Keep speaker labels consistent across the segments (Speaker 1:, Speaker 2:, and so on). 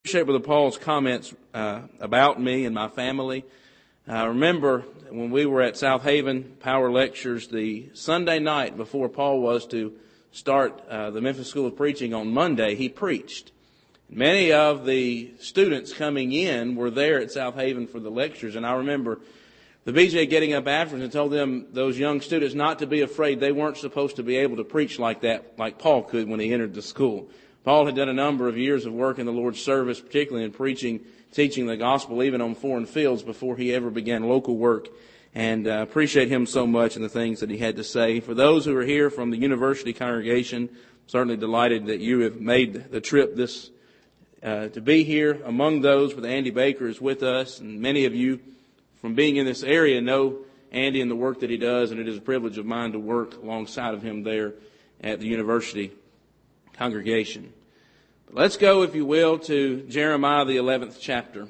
Speaker 1: appreciate Brother Paul's comments about me and my family. I remember when we were at South Haven Power Lectures the Sunday night before Paul was to start the Memphis School of Preaching on Monday, he preached. Many of the students coming in were there at South Haven for the lectures, and I remember the BJ getting up afterwards and told them, those young students, not to be afraid. They weren't supposed to be able to preach like that, like Paul could when he entered the school. Paul had done a number of years of work in the Lord's service, particularly in preaching, teaching the gospel, even on foreign fields before he ever began local work. And appreciate him so much and the things that he had to say. For those who are here from the university congregation, certainly delighted that you have made the trip this to be here. Among those, Brother Andy Baker is with us, and many of you from being in this area know Andy and the work that he does, and it is a privilege of mine to work alongside of him there at the university congregation. But let's go, if you will, to Jeremiah, the 11th chapter.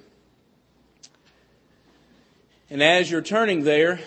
Speaker 1: And as you're turning there,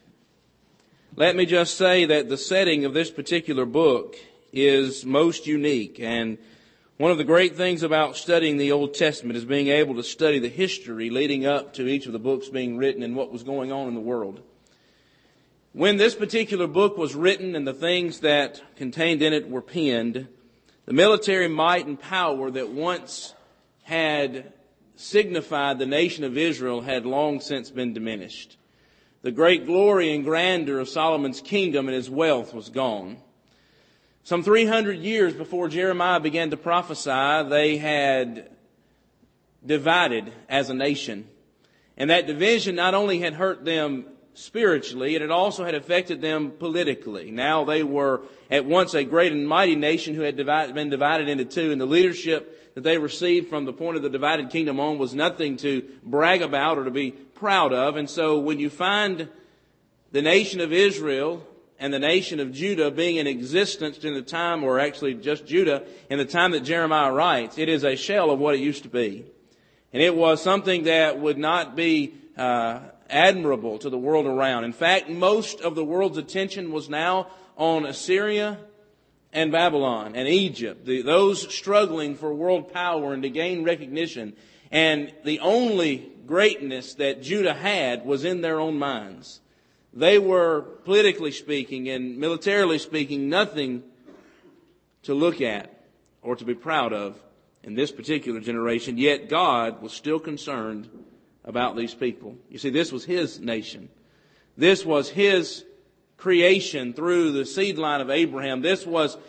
Speaker 1: let me just say that the setting of this particular book is most unique. And one of the great things about studying the Old Testament is being able to study the history leading up to each of the books being written and what was going on in the world. When this particular book was written and the things that contained in it were penned, the military might and power that once had signified the nation of Israel had long since been diminished. The great glory and grandeur of Solomon's kingdom and his wealth was gone. Some 300 years before Jeremiah began to prophesy, they had divided as a nation. And that division not only had hurt them spiritually, it also had affected them politically. Now they were at once a great and mighty nation who had been divided into two, and the leadership that they received from the point of the divided kingdom on was nothing to brag about or to be proud of. And so when you find the nation of Israel and the nation of Judah being in existence in the time, or actually just Judah, in the time that Jeremiah writes, it is a shell of what it used to be. And it was something that would not be admirable to the world around. In fact, most of the world's attention was now on Assyria and Babylon and Egypt, those struggling for world power and to gain recognition. And the only greatness that Judah had was in their own minds. They were, politically speaking and militarily speaking, nothing to look at or to be proud of in this particular generation. Yet God was still concerned about these people. You see, this was His nation. This was His creation through the seed line of Abraham. These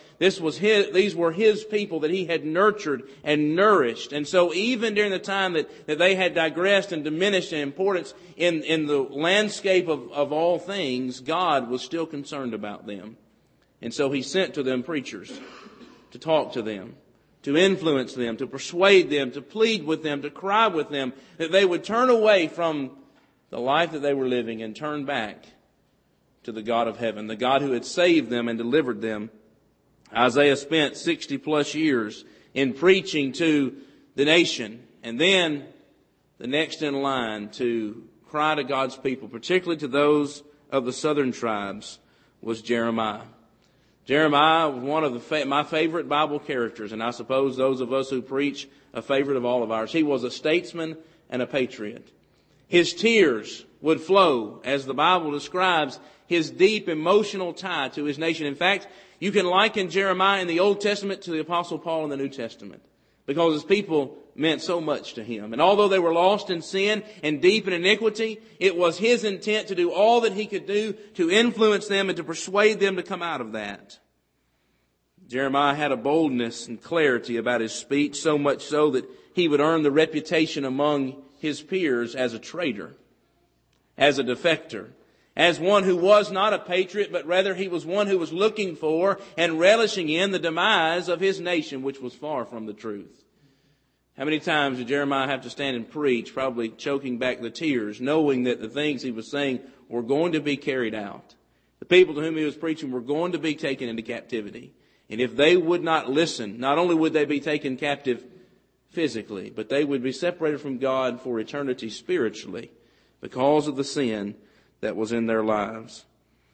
Speaker 1: were His people that He had nurtured and nourished. And so even during the time that they had digressed and diminished in importance in the landscape of all things, God was still concerned about them. And so He sent to them preachers to talk to them, to influence them, to persuade them, to plead with them, to cry with them, that they would turn away from the life that they were living and turn back to the God of heaven, the God who had saved them and delivered them. Isaiah spent 60 plus years in preaching to the nation, and then the next in line to cry to God's people, particularly to those of the southern tribes, was Jeremiah. Jeremiah was one of my favorite Bible characters, and I suppose those of us who preach, a favorite of all of ours. He was a statesman and a patriot. His tears would flow, as the Bible describes, his deep emotional tie to his nation. In fact, you can liken Jeremiah in the Old Testament to the Apostle Paul in the New Testament, because his people meant so much to him. And although they were lost in sin and deep in iniquity, it was his intent to do all that he could do to influence them and to persuade them to come out of that. Jeremiah had a boldness and clarity about his speech, so much so that he would earn the reputation among his peers as a traitor, as a defector, as one who was not a patriot, but rather he was one who was looking for and relishing in the demise of his nation, which was far from the truth. How many times did Jeremiah have to stand and preach, probably choking back the tears, knowing that the things he was saying were going to be carried out? The people to whom he was preaching were going to be taken into captivity. And if they would not listen, not only would they be taken captive physically, but they would be separated from God for eternity spiritually because of the sin that was in their lives.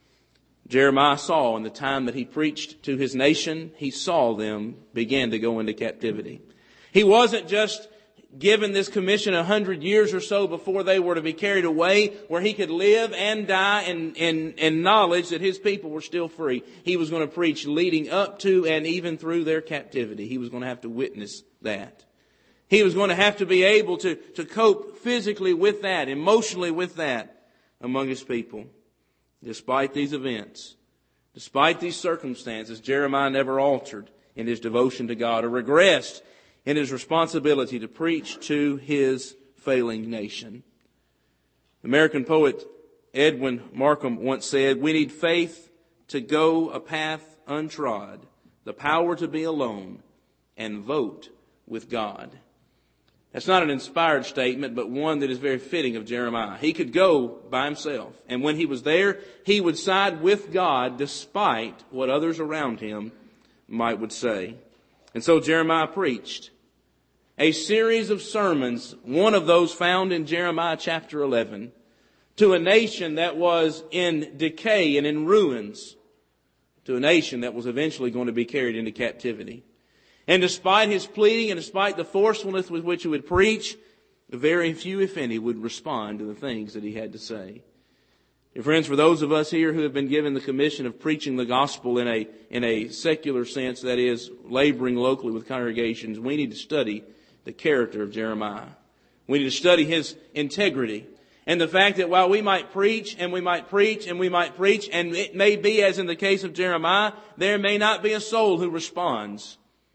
Speaker 1: Jeremiah saw in the time that he preached to his nation, he saw them begin to go into captivity. He wasn't just given this commission 100 years or so before they were to be carried away, where he could live and die in knowledge that his people were still free. He was going to preach leading up to and even through their captivity. He was going to have to witness that. He was going to have to be able to cope physically with that, emotionally with that among his people. Despite these events, despite these circumstances, Jeremiah never altered in his devotion to God or regressed in his responsibility to preach to his failing nation. American poet Edwin Markham once said, "We need faith to go a path untrod, the power to be alone, and vote with God." That's not an inspired statement, but one that is very fitting of Jeremiah. He could go by himself, and when he was there, he would side with God despite what others around him would say. And so Jeremiah preached a series of sermons, one of those found in Jeremiah chapter 11, to a nation that was in decay and in ruins, to a nation that was eventually going to be carried into captivity. And despite his pleading and despite the forcefulness with which he would preach, very few, if any, would respond to the things that he had to say. Dear friends, for those of us here who have been given the commission of preaching the gospel in a secular sense, that is, laboring locally with congregations, we need to study the character of Jeremiah. We need to study his integrity. And the fact that while we might preach and we might preach and we might preach, and it may be, as in the case of Jeremiah, there may not be a soul who responds.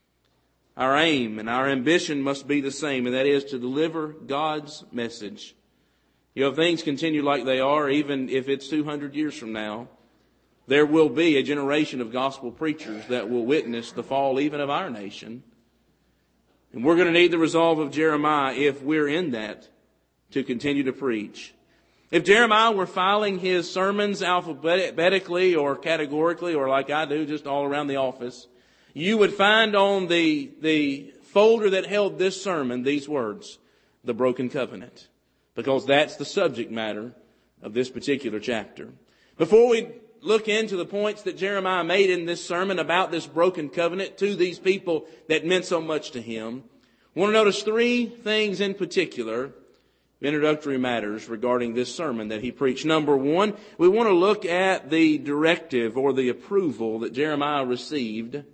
Speaker 1: Our aim and our ambition must be the same, and that is to deliver God's message. You know, if things continue like they are, even if it's 200 years from now, there will be a generation of gospel preachers that will witness the fall even of our nation. And we're going to need the resolve of Jeremiah, if we're in that, to continue to preach. If Jeremiah were filing his sermons alphabetically or categorically, or like I do, just all around the office, you would find on the folder that held this sermon these words, "The Broken Covenant," because that's the subject matter of this particular chapter. Before we look into the points that Jeremiah made in this sermon about this broken covenant to these people that meant so much to him, I want to notice three things in particular, introductory matters regarding this sermon that he preached. Number one, we want to look at the directive or the approval that Jeremiah received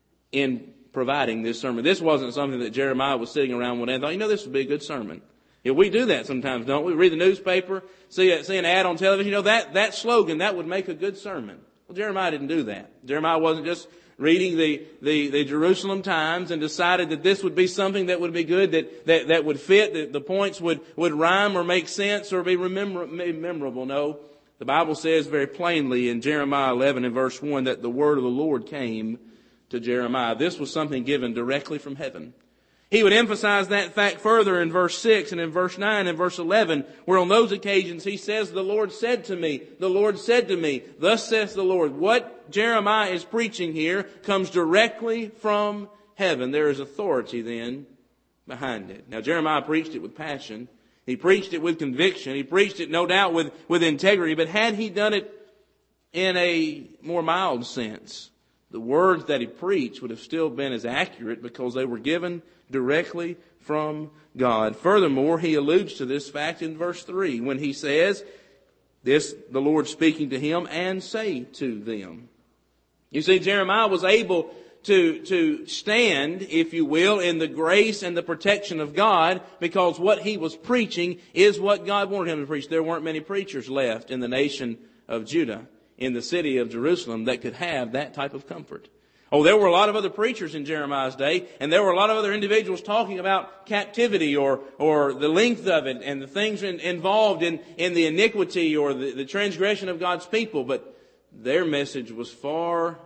Speaker 1: in providing this sermon. This wasn't something that Jeremiah was sitting around one day and thought, this would be a good sermon. Yeah, we do that sometimes, don't we? Read the newspaper, see an ad on television, that slogan, that would make a good sermon. Well, Jeremiah didn't do that. Jeremiah wasn't just reading the Jerusalem Times and decided that this would be something that would be good, that would fit, that the points would rhyme or make sense or be memorable. No, the Bible says very plainly in Jeremiah 11 and verse 1 that the word of the Lord came to Jeremiah. This was something given directly from heaven. He would emphasize that fact further in verse 6 and in verse 9 and verse 11, where on those occasions he says, "The Lord said to me, the Lord said to me, thus saith the Lord." What Jeremiah is preaching here comes directly from heaven. There is authority then behind it. Now Jeremiah preached it with passion. He preached it with conviction. He preached it no doubt with integrity. But had he done it in a more mild sense, the words that he preached would have still been as accurate because they were given directly from God. Furthermore, he alludes to this fact in verse 3 when he says, this, the Lord speaking to him, "and say to them." You see, Jeremiah was able to stand, if you will, in the grace and the protection of God because what he was preaching is what God wanted him to preach. There weren't many preachers left in the nation of Judah, in the city of Jerusalem, that could have that type of comfort. Oh, there were a lot of other preachers in Jeremiah's day, and there were a lot of other individuals talking about captivity or the length of it and the things involved in the iniquity or the transgression of God's people. But their message was far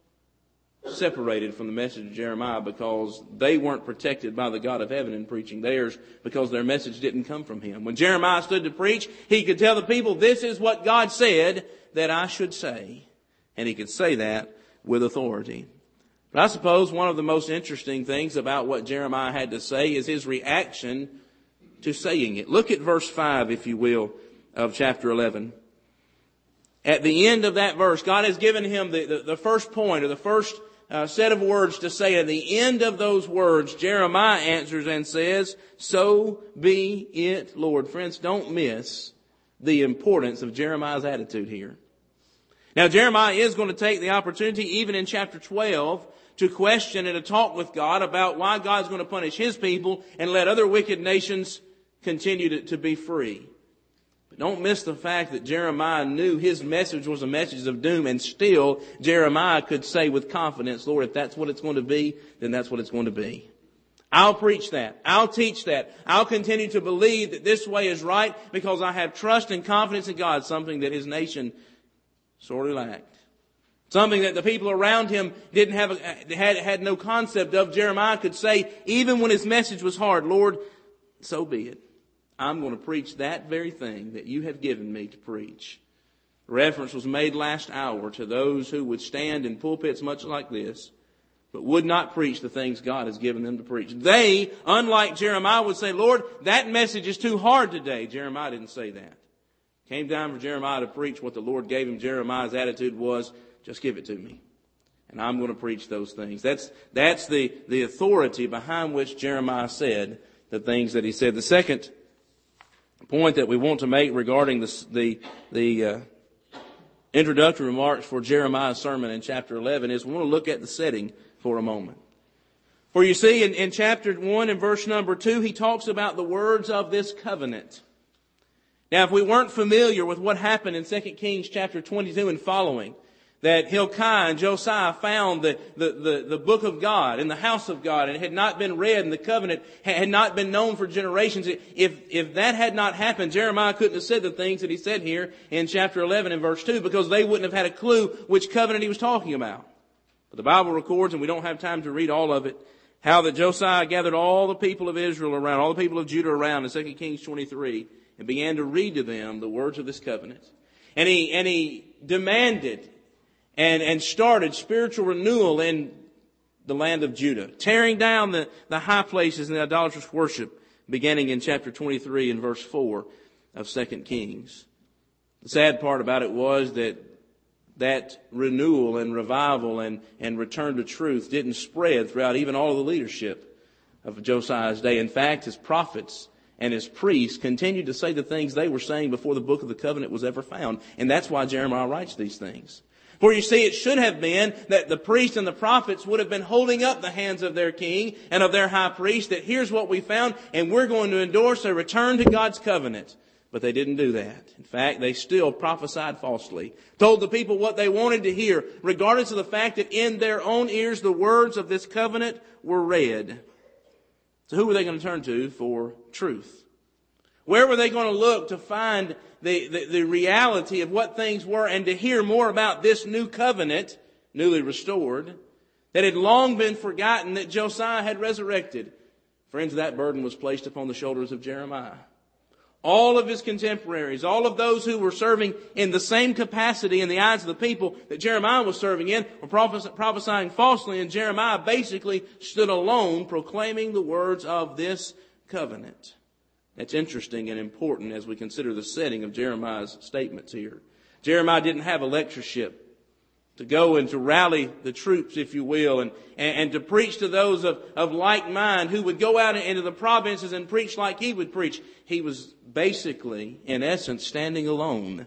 Speaker 1: separated from the message of Jeremiah because they weren't protected by the God of heaven in preaching theirs because their message didn't come from him. When Jeremiah stood to preach, he could tell the people, "This is what God said that I should say." And he could say that with authority. But I suppose one of the most interesting things about what Jeremiah had to say is his reaction to saying it. Look at verse 5, if you will, of chapter 11. At the end of that verse, God has given him the first point or the first set of words to say. At the end of those words, Jeremiah answers and says, "So be it, Lord." Friends, don't miss the importance of Jeremiah's attitude here. Now, Jeremiah is going to take the opportunity, even in chapter 12, to question and to talk with God about why God's going to punish His people and let other wicked nations continue to be free. But don't miss the fact that Jeremiah knew his message was a message of doom, and still Jeremiah could say with confidence, "Lord, if that's what it's going to be, then that's what it's going to be. I'll preach that. I'll teach that. I'll continue to believe that this way is right because I have trust and confidence in God," something that his nation sorely lacked. Something that the people around him didn't have, had no concept of. Jeremiah could say, even when his message was hard, "Lord, so be it. I'm going to preach that very thing that you have given me to preach." Reference was made last hour to those who would stand in pulpits much like this, but would not preach the things God has given them to preach. They, unlike Jeremiah, would say, "Lord, that message is too hard today." Jeremiah didn't say that. It came time for Jeremiah to preach what the Lord gave him. Jeremiah's attitude was, "Just give it to me, and I'm going to preach those things." That's the authority behind which Jeremiah said the things that he said. The second point that we want to make regarding the introductory remarks for Jeremiah's sermon in chapter 11 is we want to look at the setting for a moment. For you see, in chapter 1 and verse number 2, he talks about the words of this covenant. Now, if we weren't familiar with what happened in 2 Kings chapter 22 and following, that Hilkiah and Josiah found the book of God in the house of God, and it had not been read, and the covenant had not been known for generations. If that had not happened, Jeremiah couldn't have said the things that he said here in chapter 11 and verse 2, because they wouldn't have had a clue which covenant he was talking about. But the Bible records, and we don't have time to read all of it, how that Josiah gathered all the people of Israel around, all the people of Judah around in 2 Kings 23, and began to read to them the words of this covenant. And he demanded and started spiritual renewal in the land of Judah, tearing down the high places and the idolatrous worship, beginning in chapter 23 and verse 4 of 2 Kings. The sad part about it was that renewal and revival and return to truth didn't spread throughout even all of the leadership of Josiah's day. In fact, his prophets and his priests continued to say the things they were saying before the book of the covenant was ever found. And that's why Jeremiah writes these things. For you see, it should have been that the priests and the prophets would have been holding up the hands of their king and of their high priest, that here's what we found, and we're going to endorse a return to God's covenant. But they didn't do that. In fact, they still prophesied falsely, told the people what they wanted to hear, regardless of the fact that in their own ears the words of this covenant were read. So who were they going to turn to for truth? Where were they going to look to find the reality of what things were and to hear more about this new covenant, newly restored, that had long been forgotten, that Josiah had resurrected? Friends, that burden was placed upon the shoulders of Jeremiah. All of his contemporaries, all of those who were serving in the same capacity in the eyes of the people that Jeremiah was serving in, were prophesying falsely, and Jeremiah basically stood alone proclaiming the words of this covenant. That's interesting and important as we consider the setting of Jeremiah's statements here. Jeremiah didn't have a lectureship to go and to rally the troops, if you will, and to preach to those of like mind who would go out into the provinces and preach like he would preach. He was basically, in essence, standing alone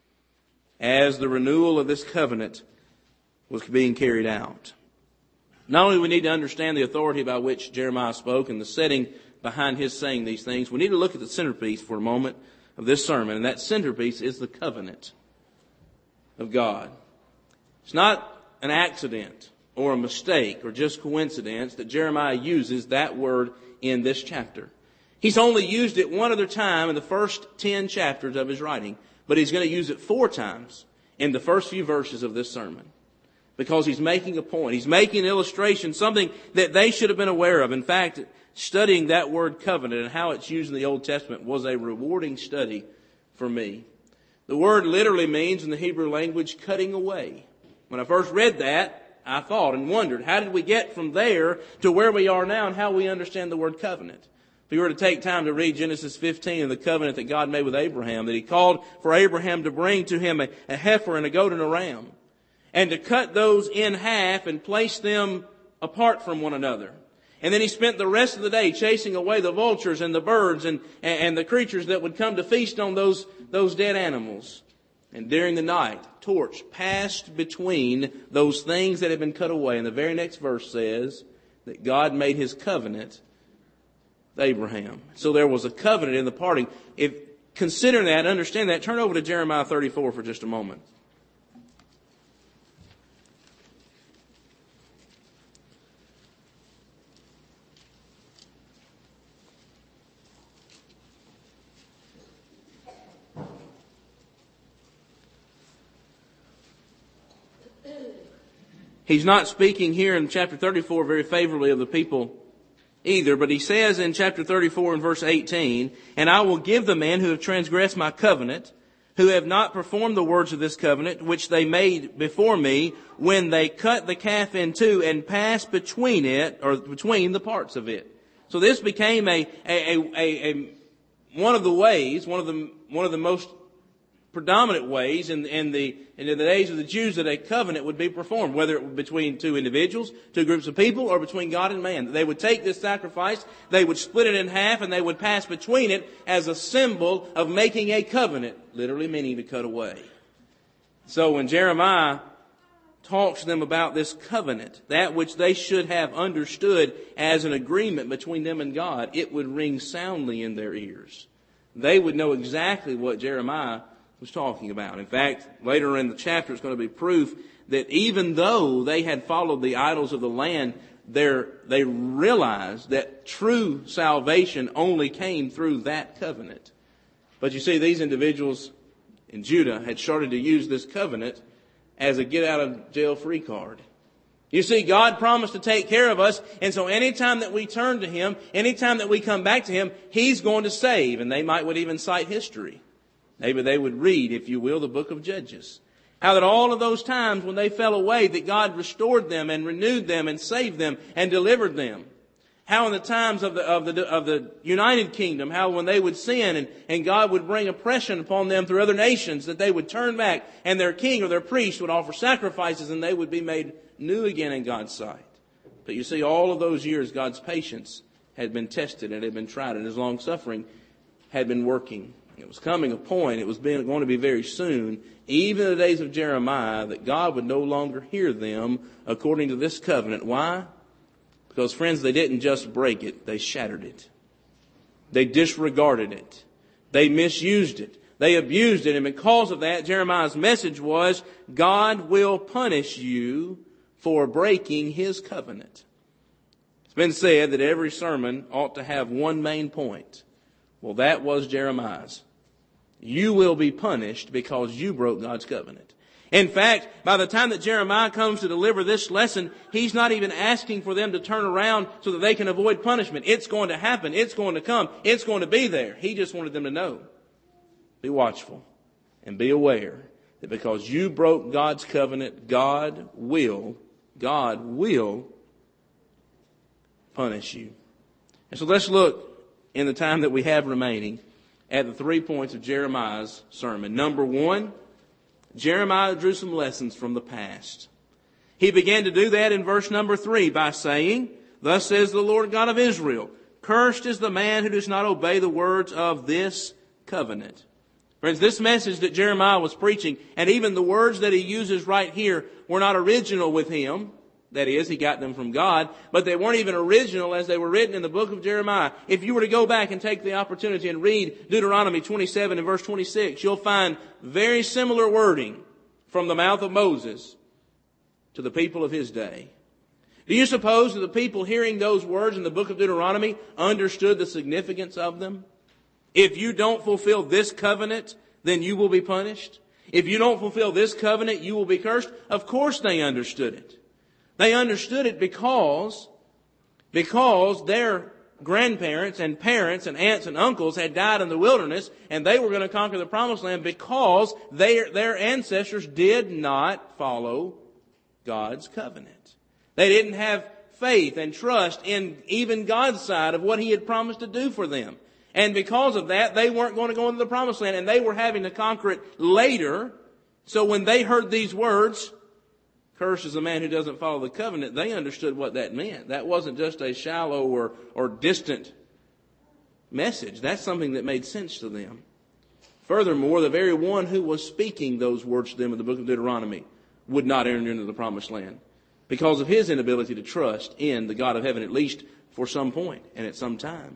Speaker 1: as the renewal of this covenant was being carried out. Not only do we need to understand the authority by which Jeremiah spoke and the setting behind his saying these things, we need to look at the centerpiece for a moment of this sermon, and that centerpiece is the covenant of God. It's not an accident or a mistake or just coincidence that Jeremiah uses that word in this chapter. He's only used it one other time in the first 10 chapters of his writing, but he's going to use it 4 times in the first few verses of this sermon, because he's making a point. He's making an illustration, something that they should have been aware of. In fact, studying that word covenant and how it's used in the Old Testament was a rewarding study for me. The word literally means in the Hebrew language, cutting away. When I first read that, I thought and wondered, how did we get from there to where we are now and how we understand the word covenant? If you were to take time to read Genesis 15 and the covenant that God made with Abraham, that he called for Abraham to bring to him a heifer and a goat and a ram. and to cut those in half and place them apart from one another. And then he spent the rest of the day chasing away the vultures and the birds and the creatures that would come to feast on those dead animals. And during the night, torch passed between those things that had been cut away. And the very next verse says that God made his covenant with Abraham. So there was a covenant in the parting. If consider that, understand that, turn over to Jeremiah 34 for just a moment. He's not speaking here in chapter 34 very favorably of the people either, but he says in chapter 34 and verse 18, "And I will give the men who have transgressed my covenant, who have not performed the words of this covenant, which they made before me, when they cut the calf in two and passed between it," or between the parts of it. So this became one of the ways, one of the most predominant ways in the days of the Jews that a covenant would be performed, whether it was between two individuals, two groups of people, or between God and man. They would take this sacrifice, they would split it in half, and they would pass between it as a symbol of making a covenant, literally meaning to cut away. So when Jeremiah talks to them about this covenant, that which they should have understood as an agreement between them and God, it would ring soundly in their ears. They would know exactly what Jeremiah was talking about. In fact, later in the chapter, it's going to be proof that even though they had followed the idols of the land, they realized that true salvation only came through that covenant. But you see, these individuals in Judah had started to use this covenant as a get-out-of-jail-free card. You see, God promised to take care of us, and so anytime that we turn to him, anytime that we come back to him, he's going to save. And they would even cite history. Maybe they would read, if you will, the book of Judges. How that all of those times when they fell away, that God restored them and renewed them and saved them and delivered them. How in the times of the United Kingdom, how when they would sin and God would bring oppression upon them through other nations, that they would turn back and their king or their priest would offer sacrifices and they would be made new again in God's sight. But you see, all of those years, God's patience had been tested and had been tried, and his long suffering had been working. It was coming a point, it was going to be very soon, even in the days of Jeremiah, that God would no longer hear them according to this covenant. Why? Because, friends, they didn't just break it, they shattered it. They disregarded it. They misused it. They abused it. And because of that, Jeremiah's message was, God will punish you for breaking his covenant. It's been said that every sermon ought to have one main point. Well, that was Jeremiah's. You will be punished because you broke God's covenant. In fact, by the time that Jeremiah comes to deliver this lesson, he's not even asking for them to turn around so that they can avoid punishment. It's going to happen. It's going to come. It's going to be there. He just wanted them to know. Be watchful and be aware that because you broke God's covenant, God will punish you. And so let's look in the time that we have remaining at the 3 points of Jeremiah's sermon. Number one, Jeremiah drew some lessons from the past. He began to do that in verse number 3 by saying, "Thus says the Lord God of Israel, cursed is the man who does not obey the words of this covenant." Friends, this message that Jeremiah was preaching, and even the words that he uses right here, were not original with him. That is, he got them from God, but they weren't even original as they were written in the book of Jeremiah. If you were to go back and take the opportunity and read Deuteronomy 27 and verse 26, you'll find very similar wording from the mouth of Moses to the people of his day. Do you suppose that the people hearing those words in the book of Deuteronomy understood the significance of them? If you don't fulfill this covenant, then you will be punished. If you don't fulfill this covenant, you will be cursed. Of course they understood it. They understood it because their grandparents and parents and aunts and uncles had died in the wilderness, and they were going to conquer the promised land because their ancestors did not follow God's covenant. They didn't have faith and trust in even God's side of what he had promised to do for them. And because of that, they weren't going to go into the promised land, and they were having to conquer it later. So when they heard these words, cursed is the man who doesn't follow the covenant, they understood what that meant. That wasn't just a shallow or distant message. That's something that made sense to them. Furthermore, the very one who was speaking those words to them in the book of Deuteronomy would not enter into the promised land because of his inability to trust in the God of heaven, at least for some point and at some time.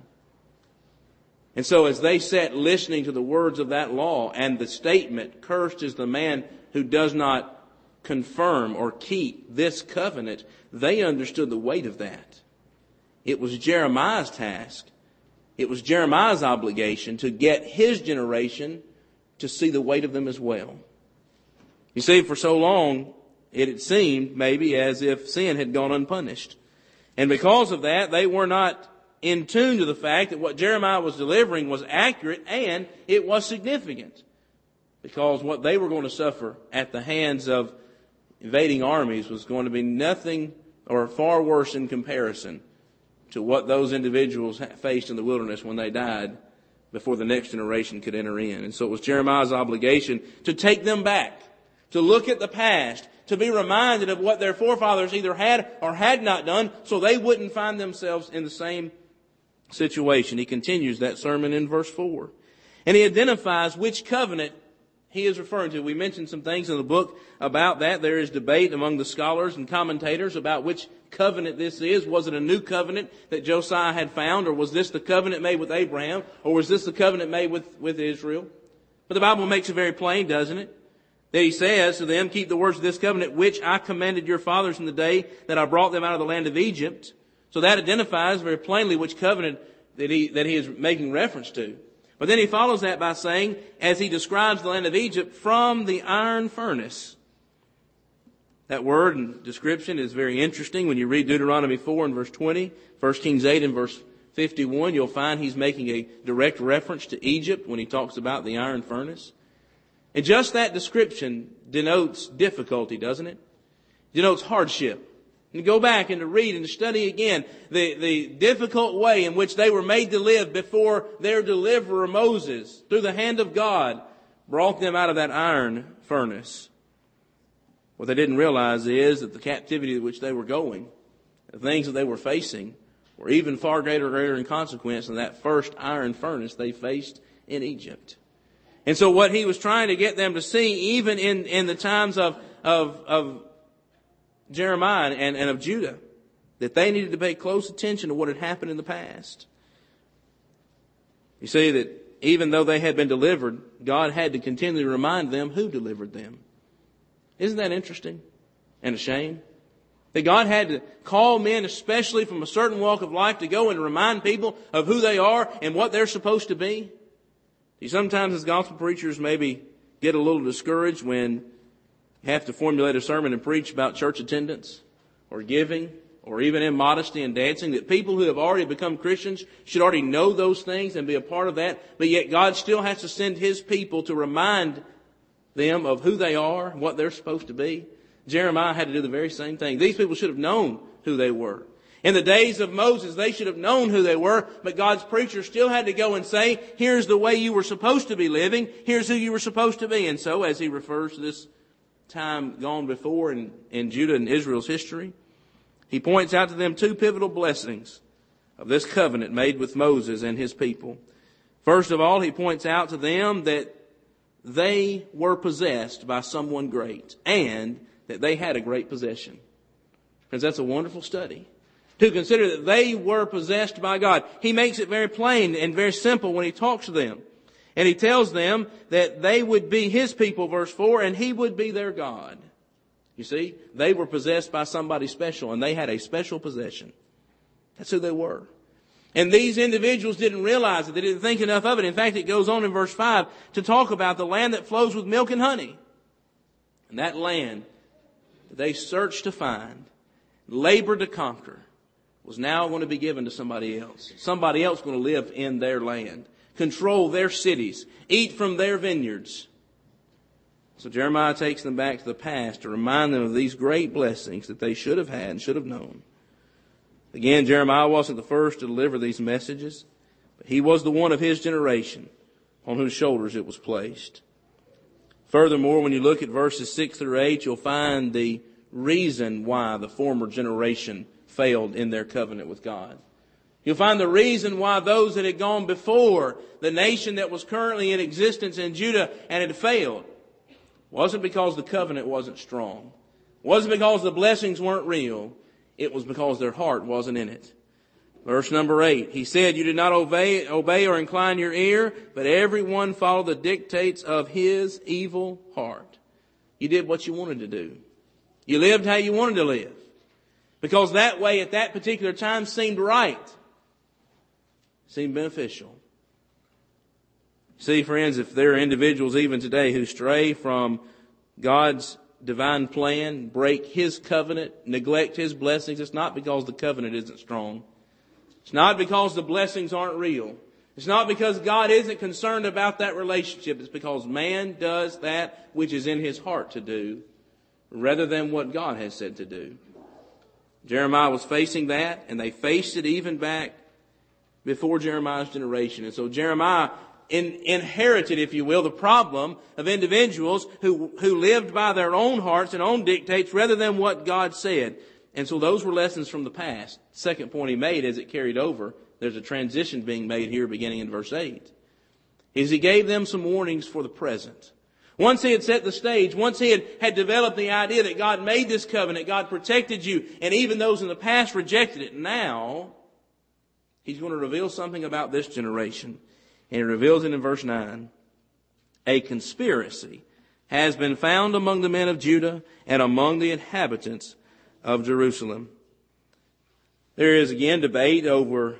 Speaker 1: And so as they sat listening to the words of that law and the statement, cursed is the man who does not confirm or keep this covenant, they understood the weight of that. It was Jeremiah's task. It was Jeremiah's obligation to get his generation to see the weight of them as well. You see, for so long, it had seemed maybe as if sin had gone unpunished. And because of that, they were not in tune to the fact that what Jeremiah was delivering was accurate and it was significant. Because what they were going to suffer at the hands of invading armies was going to be nothing or far worse in comparison to what those individuals faced in the wilderness when they died before the next generation could enter in. And so it was Jeremiah's obligation to take them back, to look at the past, to be reminded of what their forefathers either had or had not done so they wouldn't find themselves in the same situation. He continues that sermon in verse 4. And he identifies which covenant he is referring to. We mentioned some things in the book about that. There is debate among the scholars and commentators about which covenant this is. Was it a new covenant that Josiah had found, or was this the covenant made with Abraham, or was this the covenant made with Israel? But the Bible makes it very plain, doesn't it? That he says to them, keep the words of this covenant which I commanded your fathers in the day that I brought them out of the land of Egypt. So that identifies very plainly which covenant that he is making reference to. But then he follows that by saying, as he describes the land of Egypt, from the iron furnace. That word and description is very interesting. When you read Deuteronomy 4 and verse 20, 1 Kings 8 and verse 51, you'll find he's making a direct reference to Egypt when he talks about the iron furnace. And just that description denotes difficulty, doesn't it? Denotes hardship. And to go back and to read and to study again the difficult way in which they were made to live before their deliverer Moses, through the hand of God, brought them out of that iron furnace. What they didn't realize is that the captivity to which they were going, the things that they were facing, were even far greater in consequence than that first iron furnace they faced in Egypt. And so what he was trying to get them to see, even in the times of Jeremiah and of Judah, that they needed to pay close attention to what had happened in the past. You see that even though they had been delivered, God had to continually remind them who delivered them. Isn't that interesting and a shame? That God had to call men, especially from a certain walk of life, to go and remind people of who they are and what they're supposed to be. See, sometimes as gospel preachers maybe get a little discouraged when you have to formulate a sermon and preach about church attendance or giving or even immodesty and dancing, that people who have already become Christians should already know those things and be a part of that, but yet God still has to send His people to remind them of who they are, what they're supposed to be. Jeremiah had to do the very same thing. These people should have known who they were. In the days of Moses, they should have known who they were, but God's preacher still had to go and say, here's the way you were supposed to be living, here's who you were supposed to be. And so, as he refers to this time gone before in Judah and Israel's history, he points out to them two pivotal blessings of this covenant made with Moses and his people. First of all, he points out to them that they were possessed by someone great and that they had a great possession. Friends, that's a wonderful study. To consider that they were possessed by God. He makes it very plain and very simple when he talks to them. And he tells them that they would be his people, verse 4, and he would be their God. You see, they were possessed by somebody special, and they had a special possession. That's who they were. And these individuals didn't realize it. They didn't think enough of it. In fact, it goes on in verse 5 to talk about the land that flows with milk and honey. And that land that they searched to find, labored to conquer, was now going to be given to somebody else. Somebody else going to live in their land, control their cities, eat from their vineyards. So Jeremiah takes them back to the past to remind them of these great blessings that they should have had and should have known. Again, Jeremiah wasn't the first to deliver these messages, but he was the one of his generation on whose shoulders it was placed. Furthermore, when you look at verses 6 through 8, you'll find the reason why the former generation failed in their covenant with God. You'll find the reason why those that had gone before the nation that was currently in existence in Judah and had failed wasn't because the covenant wasn't strong. It wasn't because the blessings weren't real. It was because their heart wasn't in it. Verse number 8, he said, you did not obey or incline your ear, but everyone followed the dictates of his evil heart. You did what you wanted to do. You lived how you wanted to live. Because that way at that particular time seemed right. Seemed beneficial. See, friends, if there are individuals even today who stray from God's divine plan, break His covenant, neglect His blessings, it's not because the covenant isn't strong. It's not because the blessings aren't real. It's not because God isn't concerned about that relationship. It's because man does that which is in his heart to do rather than what God has said to do. Jeremiah was facing that, and they faced it even back before Jeremiah's generation. And so Jeremiah inherited, if you will, the problem of individuals who lived by their own hearts and own dictates rather than what God said. And so those were lessons from the past. Second point he made as it carried over, there's a transition being made here beginning in verse 8, is he gave them some warnings for the present. Once he had set the stage, once he had developed the idea that God made this covenant, God protected you, and even those in the past rejected it, now he's going to reveal something about this generation. And he reveals it in verse 9. A conspiracy has been found among the men of Judah and among the inhabitants of Jerusalem. There is again debate over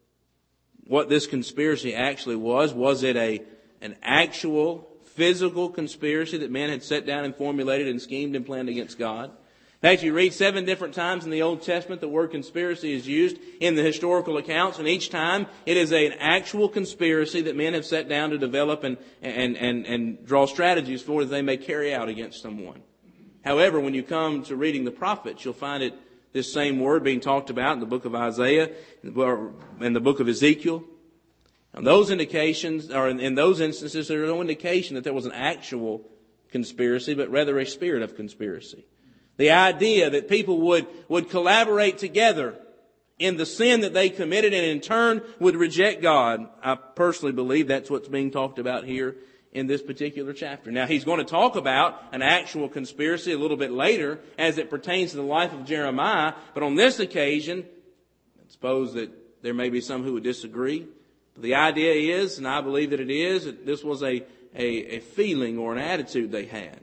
Speaker 1: what this conspiracy actually was. Was it an actual physical conspiracy that men had sat down and formulated and schemed and planned against God? In fact, you read 7 different times in the Old Testament the word conspiracy is used in the historical accounts, and each time it is an actual conspiracy that men have sat down to develop and draw strategies for that they may carry out against someone. However, when you come to reading the prophets, you'll find this same word being talked about in the book of Isaiah and the book of Ezekiel. And those indications, or in those instances, there is no indication that there was an actual conspiracy, but rather a spirit of conspiracy. The idea that people would collaborate together in the sin that they committed and in turn would reject God. I personally believe that's what's being talked about here in this particular chapter. Now, he's going to talk about an actual conspiracy a little bit later as it pertains to the life of Jeremiah. But on this occasion, I suppose that there may be some who would disagree. But the idea is, and I believe that it is, that this was a feeling or an attitude they had.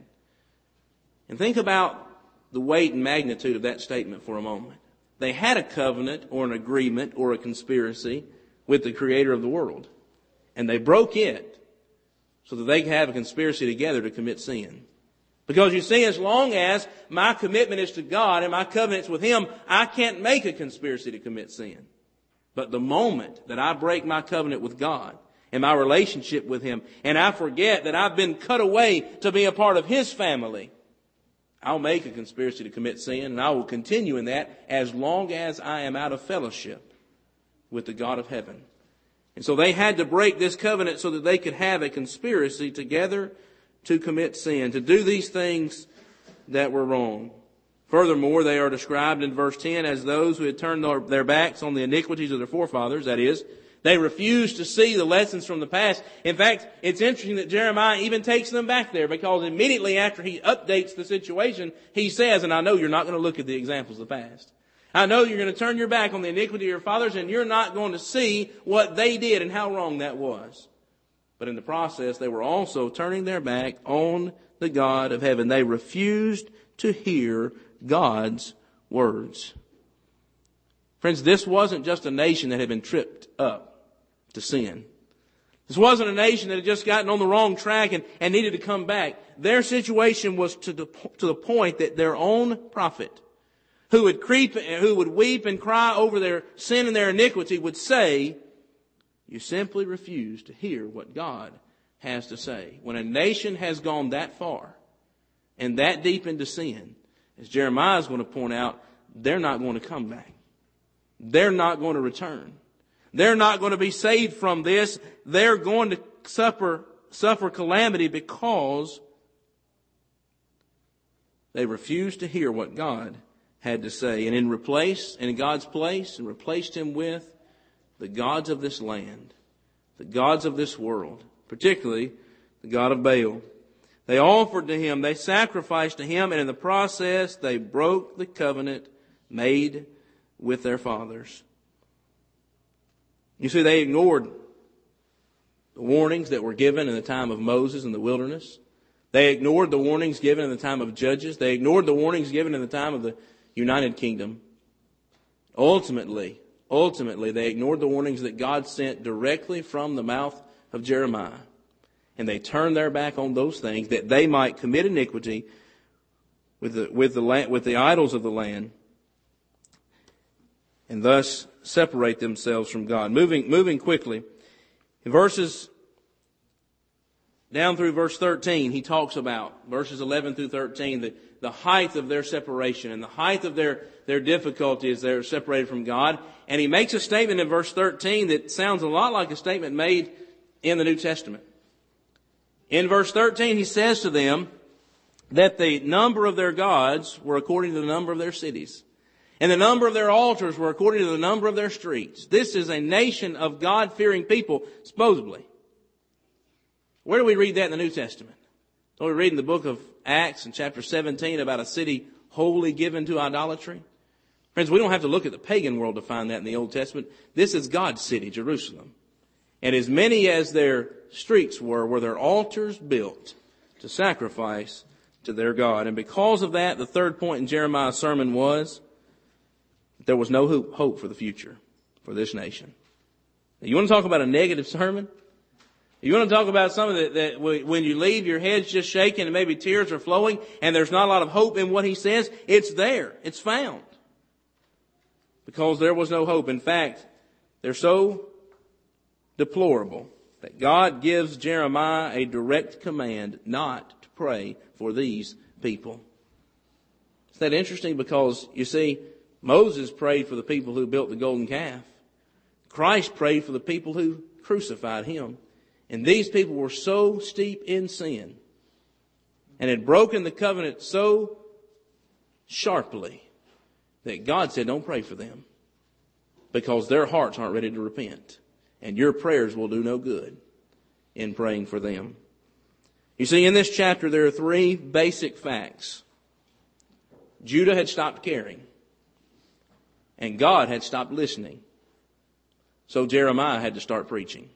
Speaker 1: And think about the weight and magnitude of that statement for a moment. They had a covenant or an agreement or a conspiracy with the Creator of the world. And they broke it so that they could have a conspiracy together to commit sin. Because you see, as long as my commitment is to God and my covenant's with Him, I can't make a conspiracy to commit sin. But the moment that I break my covenant with God and my relationship with Him, and I forget that I've been cut away to be a part of His family, I'll make a conspiracy to commit sin, and I will continue in that as long as I am out of fellowship with the God of heaven. And so they had to break this covenant so that they could have a conspiracy together to commit sin, to do these things that were wrong. Furthermore, they are described in verse 10 as those who had turned their backs on the iniquities of their forefathers. That is, they refused to see the lessons from the past. In fact, it's interesting that Jeremiah even takes them back there, because immediately after he updates the situation, he says, and I know you're not going to look at the examples of the past. I know you're going to turn your back on the iniquity of your fathers, and you're not going to see what they did and how wrong that was. But in the process, they were also turning their back on the God of heaven. They refused to hear God's words. Friends, this wasn't just a nation that had been tripped up to sin. This wasn't a nation that had just gotten on the wrong track and needed to come back. Their situation was to the point that their own prophet, who would weep and cry over their sin and their iniquity, would say, you simply refuse to hear what God has to say. When a nation has gone that far and that deep into sin, as Jeremiah is going to point out, they're not going to come back. They're not going to return. They're not going to be saved from this. They're going to suffer calamity because They refused to hear what God had to say. And in God's place, and replaced him with the gods of this land, the gods of this world, particularly the god of Baal. They offered to him, they sacrificed to him, and in the process they broke the covenant made with their fathers. You see, they ignored the warnings that were given in the time of Moses in the wilderness. They ignored the warnings given in the time of Judges. They ignored the warnings given in the time of the United Kingdom. Ultimately, they ignored the warnings that God sent directly from the mouth of Jeremiah. And they turned their back on those things that they might commit iniquity with the idols of the land, and thus separate themselves from God. Moving quickly, in verses down through verse 13, he talks about, verses 11 through 13, the height of their separation and the height of their difficulty as they're separated from God. And he makes a statement in verse 13 that sounds a lot like a statement made in the New Testament. In verse 13, he says to them that the number of their gods were according to the number of their cities, and the number of their altars were according to the number of their streets. This is a nation of God-fearing people, supposedly. Where do we read that in the New Testament? Don't we read in the book of Acts in chapter 17 about a city wholly given to idolatry? Friends, we don't have to look at the pagan world to find that in the Old Testament. This is God's city, Jerusalem. And as many as their streets were their altars built to sacrifice to their God. And because of that, the third point in Jeremiah's sermon was that there was no hope for the future for this nation. Now, you want to talk about a negative sermon? You want to talk about something that when you leave, your head's just shaking and maybe tears are flowing and there's not a lot of hope in what he says? It's there. It's found. Because there was no hope. In fact, they're so deplorable that God gives Jeremiah a direct command not to pray for these people. Is that interesting? Because, you see, Moses prayed for the people who built the golden calf. Christ prayed for the people who crucified him. And these people were so steep in sin and had broken the covenant so sharply that God said, don't pray for them, because their hearts aren't ready to repent. And your prayers will do no good in praying for them. You see, in this chapter, there are three basic facts. Judah had stopped caring, and God had stopped listening. So Jeremiah had to start preaching.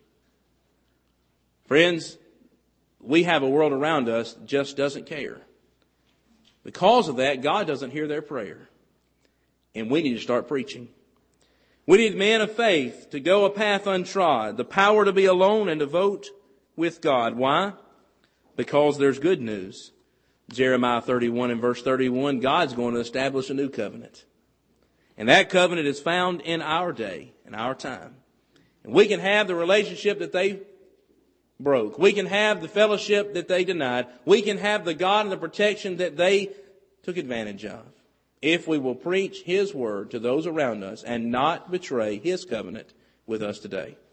Speaker 1: Friends, we have a world around us that just doesn't care. Because of that, God doesn't hear their prayer. And we need to start preaching. We need men of faith to go a path untrod, the power to be alone and to vote with God. Why? Because there's good news. Jeremiah 31 and verse 31, God's going to establish a new covenant. And that covenant is found in our day, in our time. And we can have the relationship that they broke. We can have the fellowship that they denied. We can have the God and the protection that they took advantage of, if we will preach His word to those around us and not betray His covenant with us today.